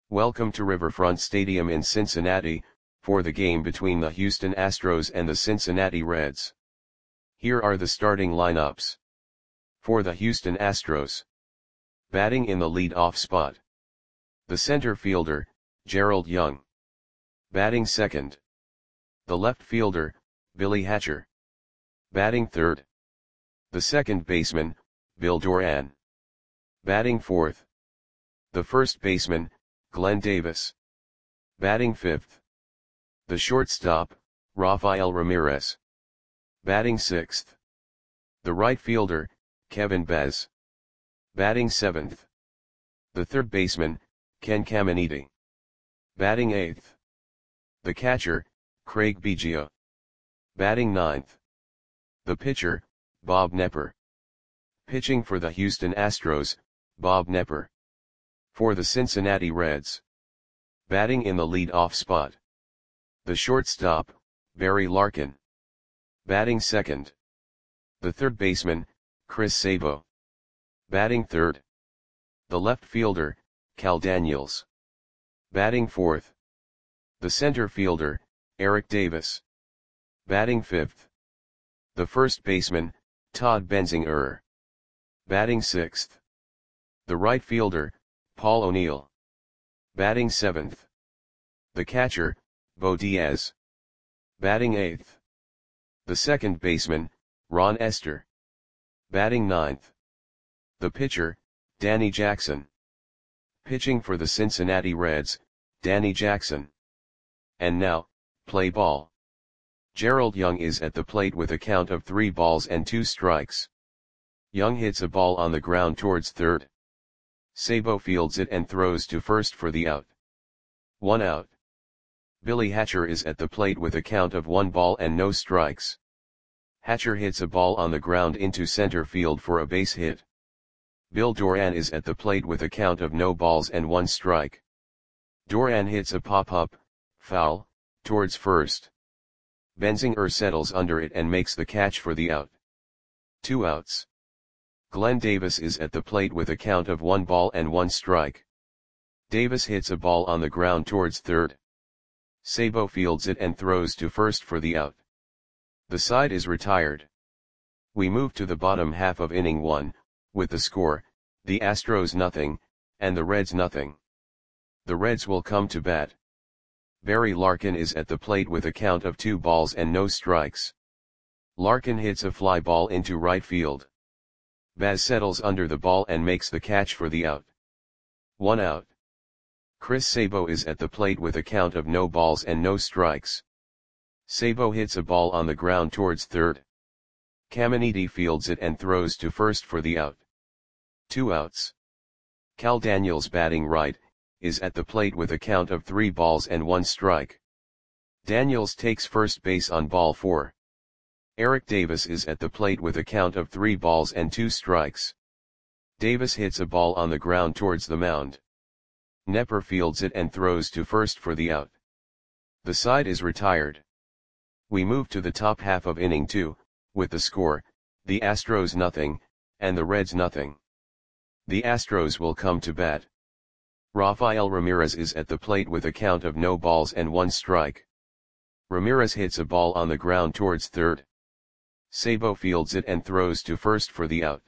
Welcome to Riverfront Stadium in Cincinnati, for the game between the Houston Astros and the Cincinnati Reds. Here are the starting lineups. For the Houston Astros. Batting in the lead-off spot. The center fielder, Gerald Young. Batting second. The left fielder, Billy Hatcher. Batting third. The second baseman, Bill Doran. Batting fourth. The first baseman, Glenn Davis. Batting fifth. The shortstop, Rafael Ramirez. Batting sixth. The right fielder, Kevin Bez. Batting seventh. The third baseman, Ken Caminiti. Batting eighth. The catcher, Craig Biggio. Batting ninth. The pitcher, Bob Knepper. Pitching for the Houston Astros, Bob Knepper. For the Cincinnati Reds. Batting in the lead-off spot. The shortstop, Barry Larkin. Batting second. The third baseman, Chris Sabo. Batting third. The left fielder, Cal Daniels. Batting fourth. The center fielder, Eric Davis. Batting fifth. The first baseman, Todd Benzinger. Batting sixth. The right fielder, Paul O'Neill. Batting seventh. The catcher, Bo Diaz. Batting eighth. The second baseman, Ron Esther. Batting ninth. The pitcher, Danny Jackson. Pitching for the Cincinnati Reds, Danny Jackson. And now, play ball. Gerald Young is at the plate with a count of 3 balls and 2 strikes. Young hits a ball on the ground towards third. Sabo fields it and throws to first for the out. 1 out. Billy Hatcher is at the plate with a count of 1 ball and no strikes. Hatcher hits a ball on the ground into center field for a base hit. Bill Doran is at the plate with a count of no balls and 1 strike. Doran hits a pop-up, foul, towards first. Benzinger settles under it and makes the catch for the out. 2 outs. Glenn Davis is at the plate with a count of 1 ball and 1 strike. Davis hits a ball on the ground towards third. Sabo fields it and throws to first for the out. The side is retired. We move to the bottom half of inning 1, with the score, the Astros 0, and the Reds 0. The Reds will come to bat. Barry Larkin is at the plate with a count of 2 balls and no strikes. Larkin hits a fly ball into right field. Baz settles under the ball and makes the catch for the out. 1 out. Chris Sabo is at the plate with a count of no balls and no strikes. Sabo hits a ball on the ground towards third. Caminiti fields it and throws to first for the out. 2 outs. Cal Daniels, batting right, is at the plate with a count of 3 balls and 1 strike. Daniels takes first base on ball 4. Eric Davis is at the plate with a count of 3 balls and 2 strikes. Davis hits a ball on the ground towards the mound. Knepper fields it and throws to first for the out. The side is retired. We move to the top half of inning 2, with the score, the Astros 0, and the Reds 0. The Astros will come to bat. Rafael Ramirez is at the plate with a count of no balls and 1 strike. Ramirez hits a ball on the ground towards third. Sabo fields it and throws to first for the out.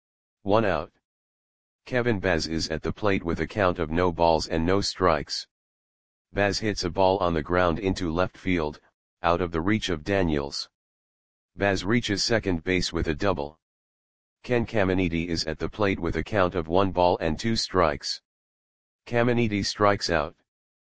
1 out. Kevin Bez is at the plate with a count of no balls and no strikes. Bez hits a ball on the ground into left field, out of the reach of Daniels. Bez reaches second base with a double. Ken Caminiti is at the plate with a count of 1 ball and 2 strikes. Caminiti strikes out.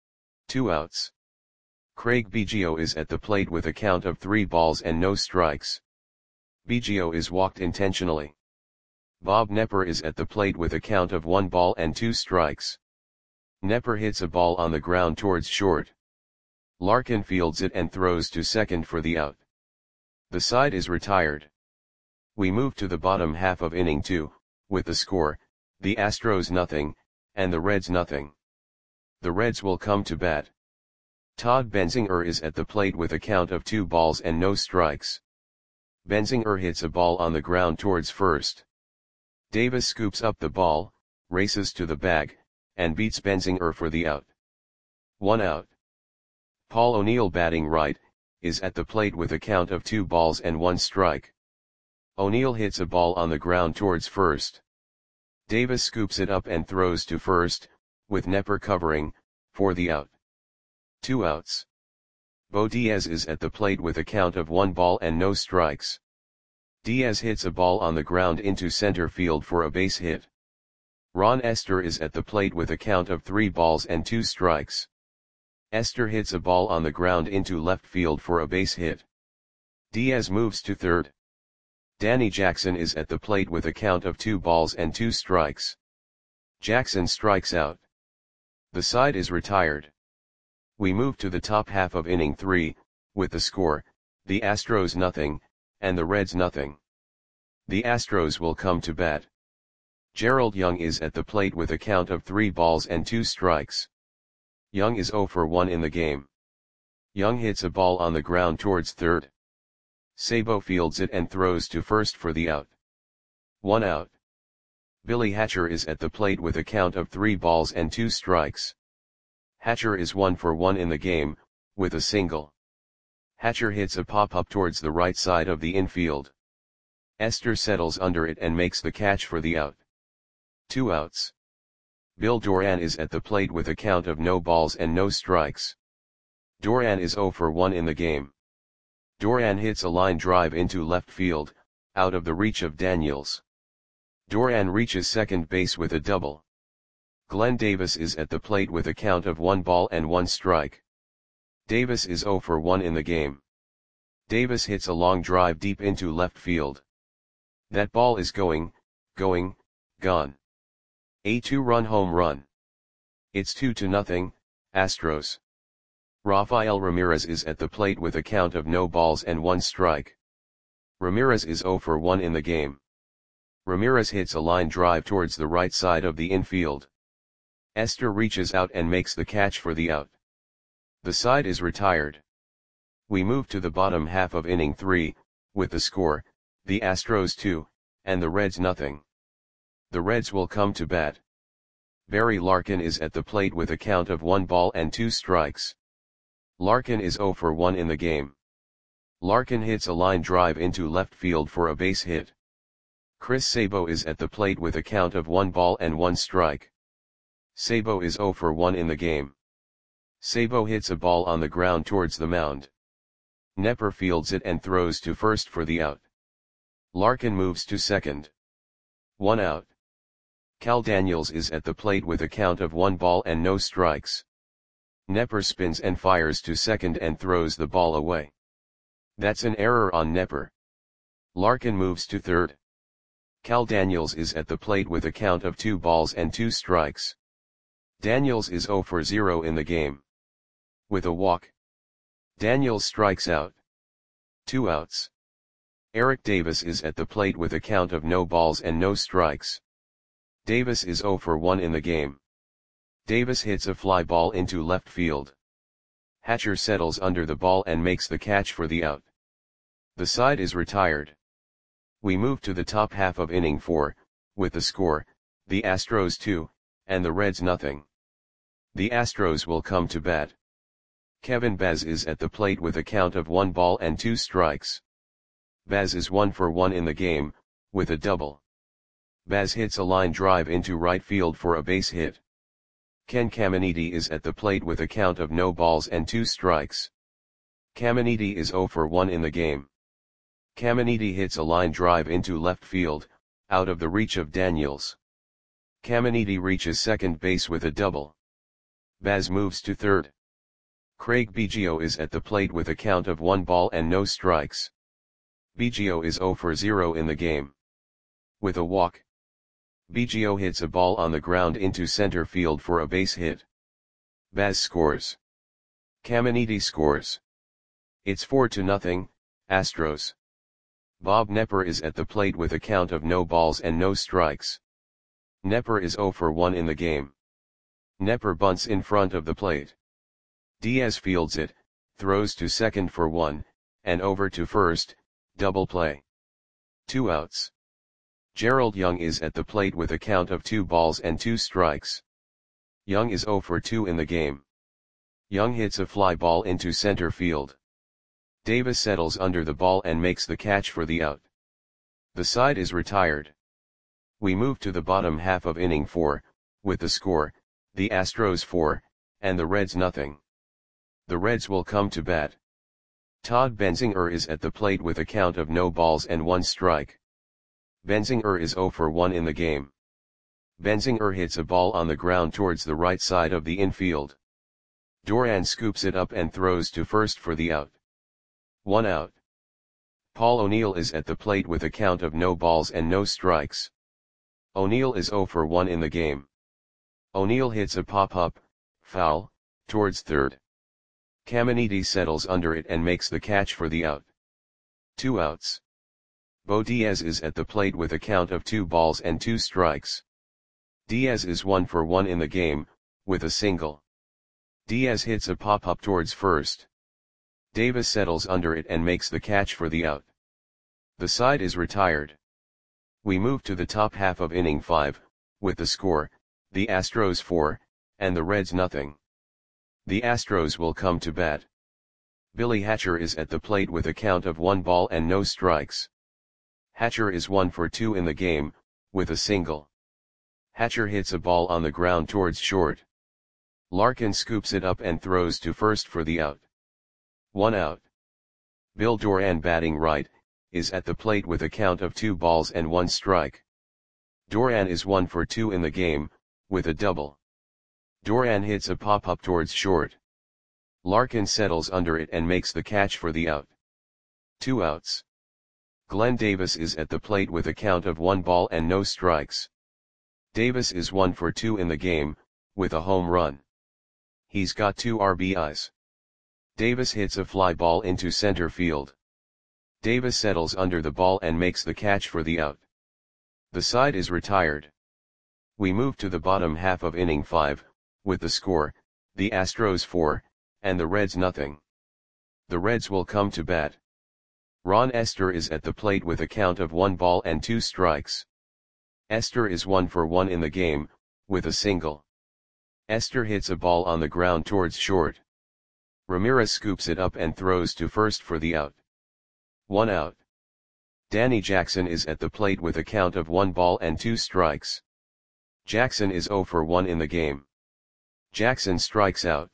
2 outs. Craig Biggio is at the plate with a count of 3 balls and no strikes. Biggio is walked intentionally. Bob Knepper is at the plate with a count of 1 ball and 2 strikes. Knepper hits a ball on the ground towards short. Larkin fields it and throws to second for the out. The side is retired. We move to the bottom half of inning 2, with the score, the Astros 0, and the Reds 0. The Reds will come to bat. Todd Benzinger is at the plate with a count of 2 balls and no strikes. Benzinger hits a ball on the ground towards first. Davis scoops up the ball, races to the bag, and beats Benzinger for the out. 1 out. Paul O'Neill batting right, is at the plate with a count of 2 balls and 1 strike. O'Neill hits a ball on the ground towards first. Davis scoops it up and throws to first, with Nepper covering, for the out. 2 outs. Bo Diaz is at the plate with a count of 1 ball and no strikes. Diaz hits a ball on the ground into center field for a base hit. Ron Esther is at the plate with a count of 3 balls and 2 strikes. Esther hits a ball on the ground into left field for a base hit. Diaz moves to third. Danny Jackson is at the plate with a count of 2 balls and 2 strikes. Jackson strikes out. The side is retired. We move to the top half of inning 3, with the score, the Astros nothing, and the Reds nothing. The Astros will come to bat. Gerald Young is at the plate with a count of 3 balls and 2 strikes. Young is 0 for 1 in the game. Young hits a ball on the ground towards third. Sabo fields it and throws to first for the out. 1 out. Billy Hatcher is at the plate with a count of 3 balls and 2 strikes. Hatcher is 1 for 1 in the game, with a single. Hatcher hits a pop-up towards the right side of the infield. Esther settles under it and makes the catch for the out. 2 outs. Bill Doran is at the plate with a count of no balls and no strikes. Doran is 0 for 1 in the game. Doran hits a line drive into left field, out of the reach of Daniels. Doran reaches second base with a double. Glenn Davis is at the plate with a count of 1 ball and 1 strike. Davis is 0 for 1 in the game. Davis hits a long drive deep into left field. That ball is gone. A 2-run home run. It's 2-0, Astros. Rafael Ramirez is at the plate with a count of no balls and 1 strike. Ramirez is 0 for 1 in the game. Ramirez hits a line drive towards the right side of the infield. Esther reaches out and makes the catch for the out. The side is retired. We move to the bottom half of inning 3, with the score, the Astros 2, and the Reds nothing. The Reds will come to bat. Barry Larkin is at the plate with a count of 1 ball and 2 strikes. Larkin is 0 for 1 in the game. Larkin hits a line drive into left field for a base hit. Chris Sabo is at the plate with a count of 1 ball and 1 strike. Sabo is 0 for 1 in the game. Sabo hits a ball on the ground towards the mound. Nepper fields it and throws to first for the out. Larkin moves to second. 1 out. Cal Daniels is at the plate with a count of 1 ball and no strikes. Nepper spins and fires to second and throws the ball away. That's an error on Nepper. Larkin moves to third. Cal Daniels is at the plate with a count of 2 balls and 2 strikes. Daniels is 0 for 0 in the game. With a walk. Daniels strikes out. 2 outs. Eric Davis is at the plate with a count of no balls and no strikes. Davis is 0 for 1 in the game. Davis hits a fly ball into left field. Hatcher settles under the ball and makes the catch for the out. The side is retired. We move to the top half of inning 4, with the score, the Astros 2, and the Reds nothing. The Astros will come to bat. Kevin Baz is at the plate with a count of 1 ball and 2 strikes. Baz is 1 for 1 in the game, with a double. Baz hits a line drive into right field for a base hit. Ken Caminiti is at the plate with a count of no balls and 2 strikes. Caminiti is 0 for 1 in the game. Caminiti hits a line drive into left field, out of the reach of Daniels. Caminiti reaches second base with a double. Baz moves to third. Craig Biggio is at the plate with a count of 1 ball and no strikes. Biggio is 0 for 0 in the game. With a walk. Biggio hits a ball on the ground into center field for a base hit. Baz scores. Caminiti scores. It's 4-0, Astros. Bob Nepper is at the plate with a count of no balls and no strikes. Nepper is 0 for 1 in the game. Nepper bunts in front of the plate. Diaz fields it, throws to second for 1, and over to first, double play. 2 outs. Gerald Young is at the plate with a count of 2 balls and 2 strikes. Young is 0 for 2 in the game. Young hits a fly ball into center field. Davis settles under the ball and makes the catch for the out. The side is retired. We move to the bottom half of inning 4, with the score, the Astros 4, and the Reds nothing. The Reds will come to bat. Todd Benzinger is at the plate with a count of no balls and 1 strike. Benzinger is 0 for 1 in the game. Benzinger hits a ball on the ground towards the right side of the infield. Duran scoops it up and throws to first for the out. 1 out. Paul O'Neill is at the plate with a count of no balls and no strikes. O'Neill is 0 for 1 in the game. O'Neill hits a pop-up, foul, towards third. Caminiti settles under it and makes the catch for the out. 2 outs. Bo Diaz is at the plate with a count of 2 balls and 2 strikes. Diaz is 1 for 1 in the game, with a single. Diaz hits a pop-up towards first. Davis settles under it and makes the catch for the out. The side is retired. We move to the top half of inning 5, with the score, the Astros 4, and the Reds nothing. The Astros will come to bat. Billy Hatcher is at the plate with a count of 1 ball and no strikes. Hatcher is 1 for 2 in the game, with a single. Hatcher hits a ball on the ground towards short. Larkin scoops it up and throws to first for the out. 1 out. Bill Duran, batting right, is at the plate with a count of 2 balls and 1 strike. Duran is 1 for 2 in the game, with a double. Duran hits a pop-up towards short. Larkin settles under it and makes the catch for the out. 2 outs. Glenn Davis is at the plate with a count of 1 ball and no strikes. Davis is 1 for 2 in the game, with a home run. He's got 2 RBIs. Davis hits a fly ball into center field. Davis settles under the ball and makes the catch for the out. The side is retired. We move to the bottom half of inning 5, with the score, the Astros 4, and the Reds nothing. The Reds will come to bat. Ron Esther is at the plate with a count of 1 ball and 2 strikes. Esther is 1 for 1 in the game, with a single. Esther hits a ball on the ground towards short. Ramirez scoops it up and throws to first for the out. 1 out. Danny Jackson is at the plate with a count of 1 ball and 2 strikes. Jackson is 0 for 1 in the game. Jackson strikes out.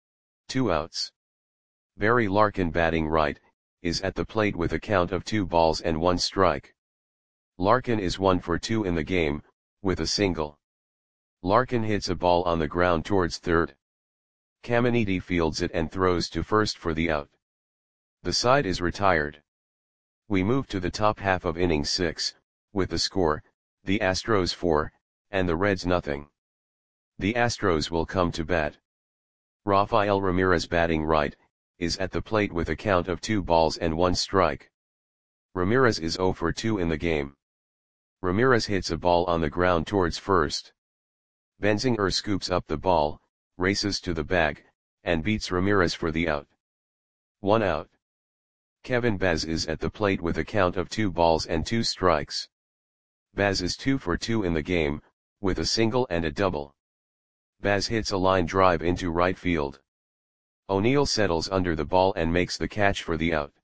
2 outs. Barry Larkin, batting right, is at the plate with a count of 2 balls and 1 strike. Larkin is 1 for 2 in the game, with a single. Larkin hits a ball on the ground towards third. Caminiti fields it and throws to first for the out. The side is retired. We move to the top half of inning 6, with the score, the Astros 4, and the Reds nothing. The Astros will come to bat. Rafael Ramirez, batting right, is at the plate with a count of 2 balls and 1 strike. Ramirez is 0 for 2 in the game. Ramirez hits a ball on the ground towards first. Benzinger scoops up the ball, races to the bag, and beats Ramirez for the out. 1 out. Kevin Baz is at the plate with a count of 2 balls and 2 strikes. Baz is 2 for 2 in the game, with a single and a double. Baz hits a line drive into right field. O'Neill settles under the ball and makes the catch for the out.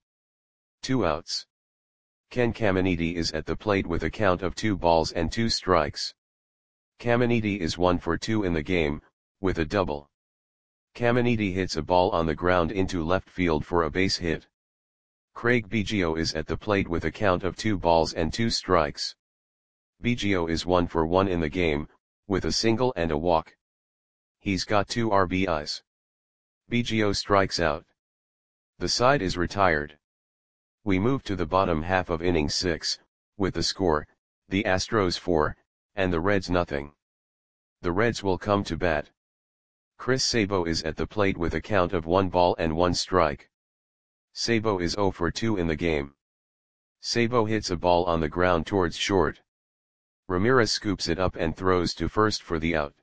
2 outs. Ken Caminiti is at the plate with a count of 2 balls and 2 strikes. Caminiti is 1 for 2 in the game, with a double. Caminiti hits a ball on the ground into left field for a base hit. Craig Biggio is at the plate with a count of 2 balls and 2 strikes. Biggio is 1 for 1 in the game, with a single and a walk. He's got 2 RBIs. Biggio strikes out. The side is retired. We move to the bottom half of inning 6, with the score, the Astros 4, and the Reds nothing. The Reds will come to bat. Chris Sabo is at the plate with a count of 1 ball and 1 strike. Sabo is 0 for 2 in the game. Sabo hits a ball on the ground towards short. Ramirez scoops it up and throws to first for the out.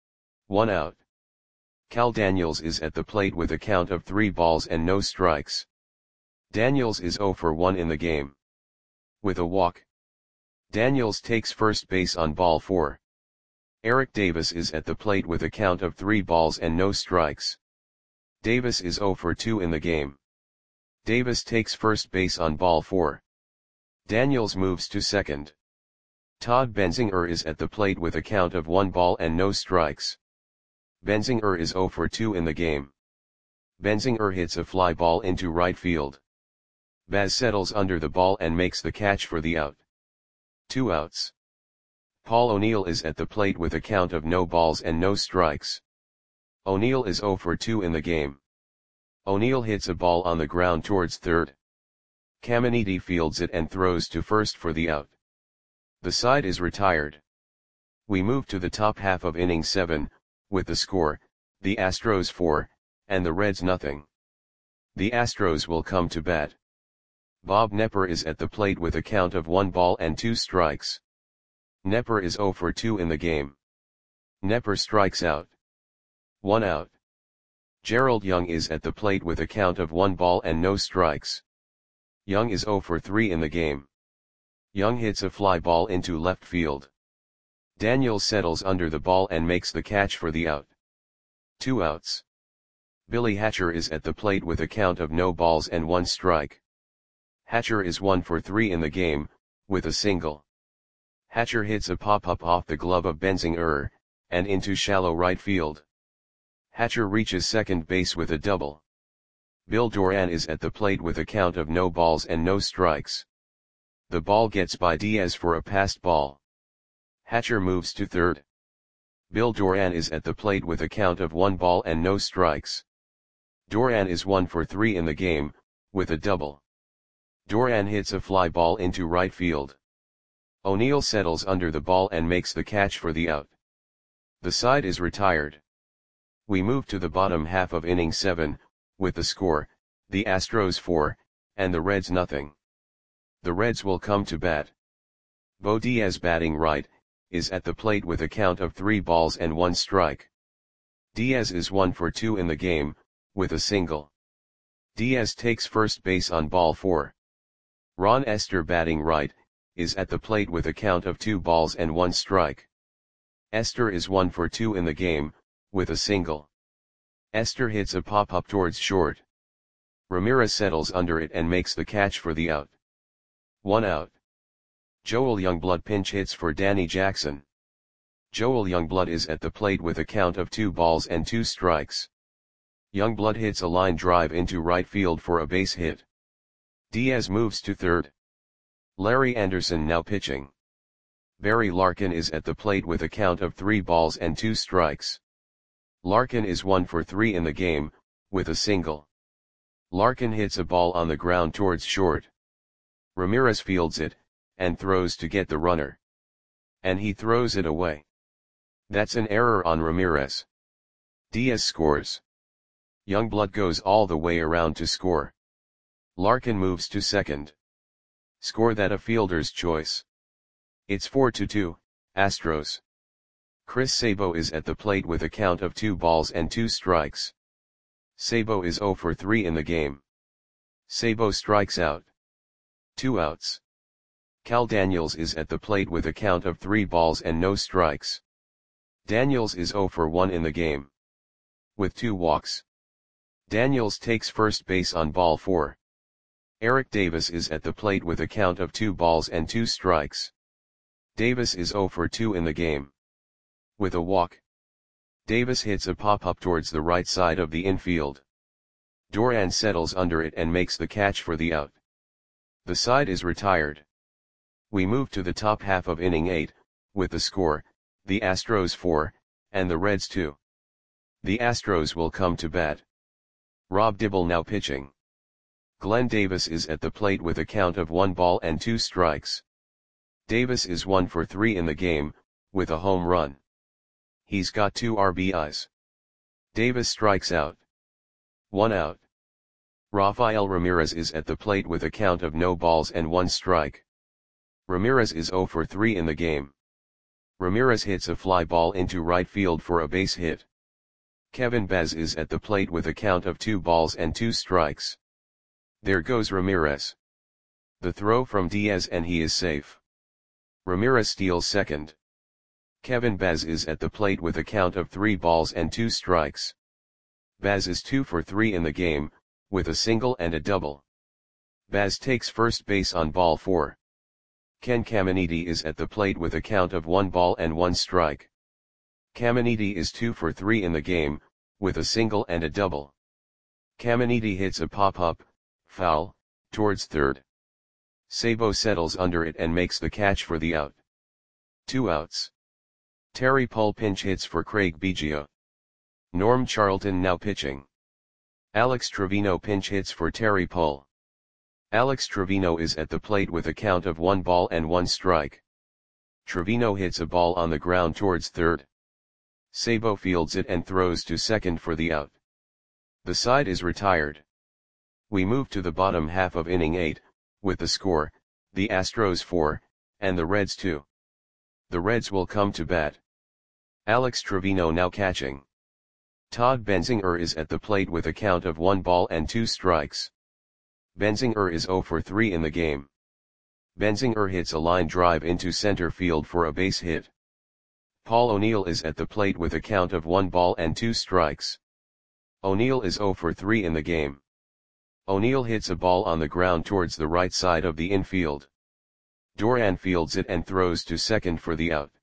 1 out. Cal Daniels is at the plate with a count of 3 balls and no strikes. Daniels is 0 for 1 in the game. With a walk. Daniels takes first base on ball 4. Eric Davis is at the plate with a count of 3 balls and no strikes. Davis is 0 for 2 in the game. Davis takes first base on ball 4. Daniels moves to second. Todd Benzinger is at the plate with a count of 1 ball and no strikes. Benzinger is 0 for 2 in the game. Benzinger hits a fly ball into right field. Baz settles under the ball and makes the catch for the out. 2 outs. Paul O'Neill is at the plate with a count of no balls and no strikes. O'Neill is 0 for 2 in the game. O'Neill hits a ball on the ground towards third. Caminiti fields it and throws to first for the out. The side is retired. We move to the top half of inning 7, with the score, the Astros 4, and the Reds nothing. The Astros will come to bat. Bob Knepper is at the plate with a count of 1 ball and 2 strikes. Knepper is 0 for 2 in the game. Knepper strikes out. 1 out. Gerald Young is at the plate with a count of 1 ball and no strikes. Young is 0 for 3 in the game. Young hits a fly ball into left field. Daniels settles under the ball and makes the catch for the out. 2 outs. Billy Hatcher is at the plate with a count of no balls and 1 strike. Hatcher is 1 for 3 in the game, with a single. Hatcher hits a pop-up off the glove of Benzinger, and into shallow right field. Hatcher reaches second base with a double. Bill Doran is at the plate with a count of no balls and no strikes. The ball gets by Diaz for a passed ball. Hatcher moves to third. Bill Doran is at the plate with a count of 1 ball and no strikes. Doran is 1 for 3 in the game, with a double. Doran hits a fly ball into right field. O'Neill settles under the ball and makes the catch for the out. The side is retired. We move to the bottom half of inning 7, with the score, the Astros 4, and the Reds nothing. The Reds will come to bat. Bo Diaz, batting right, is at the plate with a count of 3 balls and 1 strike. Diaz is 1 for 2 in the game, with a single. Diaz takes first base on ball 4. Ron Esther, batting right, is at the plate with a count of 2 balls and 1 strike. Esther is 1 for 2 in the game, with a single. Esther hits a pop-up towards short. Ramirez settles under it and makes the catch for the out. 1 out. Joel Youngblood pinch hits for Danny Jackson. Joel Youngblood is at the plate with a count of 2 balls and 2 strikes. Youngblood hits a line drive into right field for a base hit. Diaz moves to third. Larry Anderson now pitching. Barry Larkin is at the plate with a count of 3 balls and 2 strikes. Larkin is 1 for 3 in the game, with a single. Larkin hits a ball on the ground towards short. Ramirez fields it, and throws to get the runner. And he throws it away. That's an error on Ramirez. Diaz scores. Youngblood goes all the way around to score. Larkin moves to second. Score that a fielder's choice. It's 4-2, Astros. Chris Sabo is at the plate with a count of 2 balls and 2 strikes. Sabo is 0 for 3 in the game. Sabo strikes out. 2 outs. Cal Daniels is at the plate with a count of 3 balls and no strikes. Daniels is 0 for 1 in the game. With 2 walks. Daniels takes first base on ball 4. Eric Davis is at the plate with a count of 2 balls and 2 strikes. Davis is 0 for 2 in the game. With a walk. Davis hits a pop-up towards the right side of the infield. Doran settles under it and makes the catch for the out. The side is retired. We move to the top half of inning 8, with the score, the Astros 4, and the Reds 2. The Astros will come to bat. Rob Dibble now pitching. Glenn Davis is at the plate with a count of 1 ball and 2 strikes. Davis is 1 for 3 in the game, with a home run. He's got 2 RBIs. Davis strikes out. 1 out. Rafael Ramirez is at the plate with a count of no balls and 1 strike. Ramirez is 0 for 3 in the game. Ramirez hits a fly ball into right field for a base hit. Kevin Baz is at the plate with a count of 2 balls and 2 strikes. There goes Ramirez. The throw from Diaz and he is safe. Ramirez steals second. Kevin Baz is at the plate with a count of 3 balls and 2 strikes. Baz is 2 for 3 in the game, with a single and a double. Baz takes first base on ball 4. Ken Caminiti is at the plate with a count of 1 ball and 1 strike. Caminiti is 2 for 3 in the game, with a single and a double. Caminiti hits a pop-up, foul, towards third. Sabo settles under it and makes the catch for the out. 2 outs. Terry Pull pinch hits for Craig Biggio. Norm Charlton now pitching. Alex Trevino pinch hits for Terry Pull. Alex Trevino is at the plate with a count of 1 ball and 1 strike. Trevino hits a ball on the ground towards third. Sabo fields it and throws to second for the out. The side is retired. We move to the bottom half of inning 8, with the score, the Astros 4, and the Reds 2. The Reds will come to bat. Alex Trevino now catching. Todd Benzinger is at the plate with a count of 1 ball and 2 strikes. Benzinger is 0 for 3 in the game. Benzinger hits a line drive into center field for a base hit. Paul O'Neill is at the plate with a count of 1 ball and 2 strikes. O'Neill is 0 for 3 in the game. O'Neill hits a ball on the ground towards the right side of the infield. Duran fields it and throws to second for the out.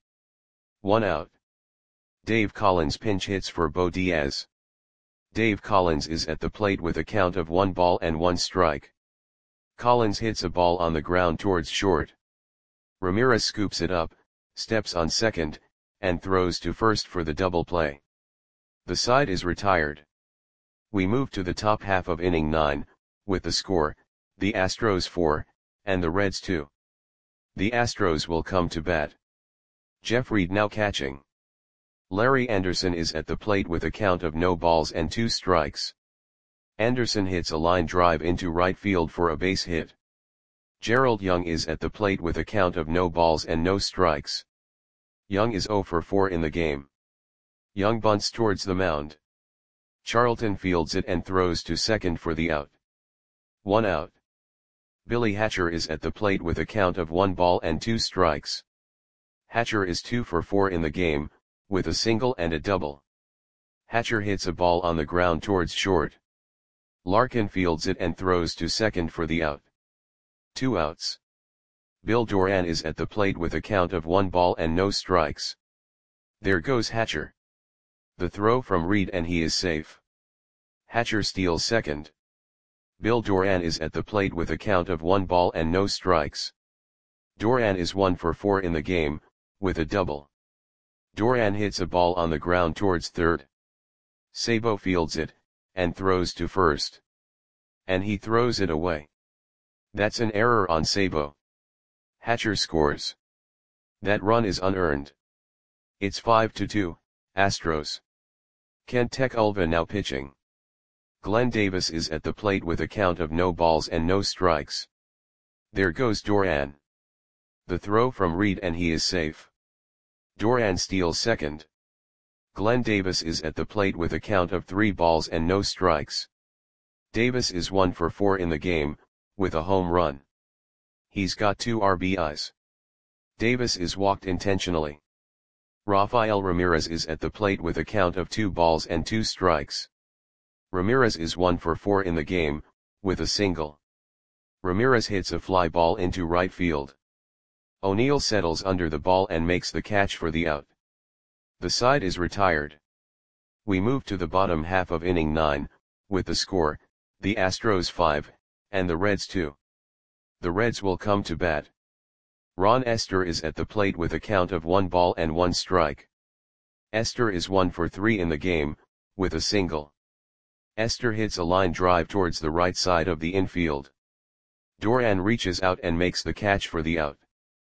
1 out. Dave Collins pinch hits for Bo Diaz. Dave Collins is at the plate with a count of 1 ball and 1 strike. Collins hits a ball on the ground towards short. Ramirez scoops it up, steps on second, and throws to first for the double play. The side is retired. We move to the top half of inning 9, with the score, the Astros 4, and the Reds 2. The Astros will come to bat. Jeff Reed now catching. Larry Anderson is at the plate with a count of no balls and 2 strikes. Anderson hits a line drive into right field for a base hit. Gerald Young is at the plate with a count of no balls and no strikes. Young is 0 for 4 in the game. Young bunts towards the mound. Charlton fields it and throws to second for the out. 1 out. Billy Hatcher is at the plate with a count of 1 ball and 2 strikes. Hatcher is 2 for 4 in the game, with a single and a double. Hatcher hits a ball on the ground towards short. Larkin fields it and throws to second for the out. 2 outs. Bill Duran is at the plate with a count of 1 ball and no strikes. There goes Hatcher. The throw from Reed and he is safe. Hatcher steals second. Bill Duran is at the plate with a count of 1 ball and no strikes. Duran is 1 for 4 in the game, with a double. Duran hits a ball on the ground towards third. Sabo fields it, and throws to first. And he throws it away. That's an error on Sabo. Hatcher scores. That run is unearned. It's 5-2, Astros. Kent Ulva now pitching. Glenn Davis is at the plate with a count of no balls and no strikes. There goes Duran. The throw from Reed and he is safe. Duran steals second. Glenn Davis is at the plate with a count of 3 balls and no strikes. Davis is 1 for 4 in the game, with a home run. He's got 2 RBIs. Davis is walked intentionally. Rafael Ramirez is at the plate with a count of 2 balls and 2 strikes. Ramirez is 1 for 4 in the game, with a single. Ramirez hits a fly ball into right field. O'Neill settles under the ball and makes the catch for the out. The side is retired. We move to the bottom half of inning 9, with the score, the Astros 5, and the Reds 2. The Reds will come to bat. Ron Esther is at the plate with a count of 1 ball and 1 strike. Esther is 1 for 3 in the game, with a single. Esther hits a line drive towards the right side of the infield. Duran reaches out and makes the catch for the out.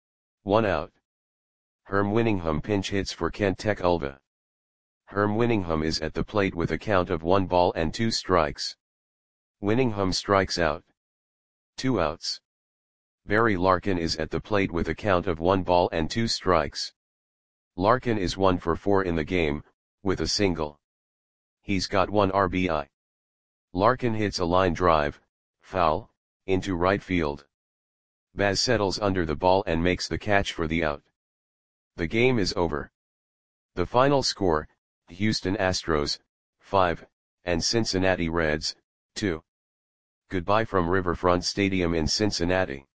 1 out. Herm Winningham pinch hits for Kent Ulva. Herm Winningham is at the plate with a count of 1 ball and 2 strikes. Winningham strikes out. 2 outs. Barry Larkin is at the plate with a count of 1 ball and 2 strikes. Larkin is 1 for 4 in the game, with a single. He's got 1 RBI. Larkin hits a line drive, foul, into right field. Baz settles under the ball and makes the catch for the out. The game is over. The final score, Houston Astros, 5, and Cincinnati Reds, 2. Goodbye from Riverfront Stadium in Cincinnati.